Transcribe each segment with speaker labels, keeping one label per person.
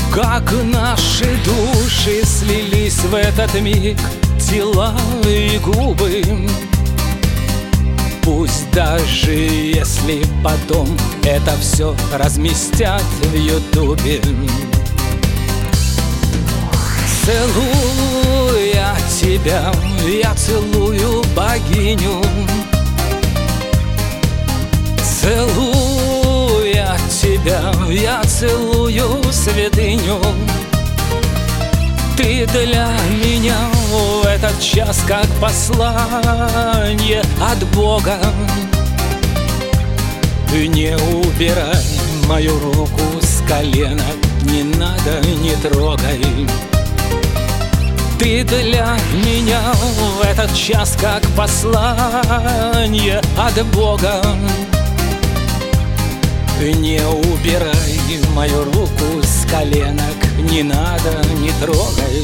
Speaker 1: Как наши души слились в этот миг, тела и губы. Пусть даже если потом это все разместят в Ютубе. Целуя тебя, я целую богиню. Целуя тебя, я целую святыню. Ты для меня в этот час как послание от Бога. Не убирай мою руку с колена, не надо, не трогай. Ты для меня в этот час как послание от Бога. Не убирай мою руку с коленок, не надо, не трогай.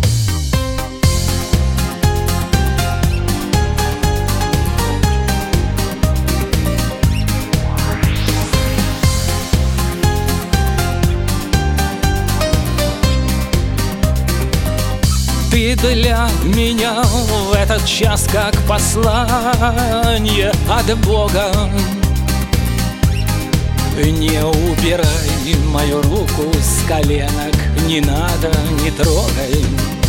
Speaker 1: Ты для меня в этот час как послание от Бога. Не убирай мою руку с коленок, не надо, не трогай.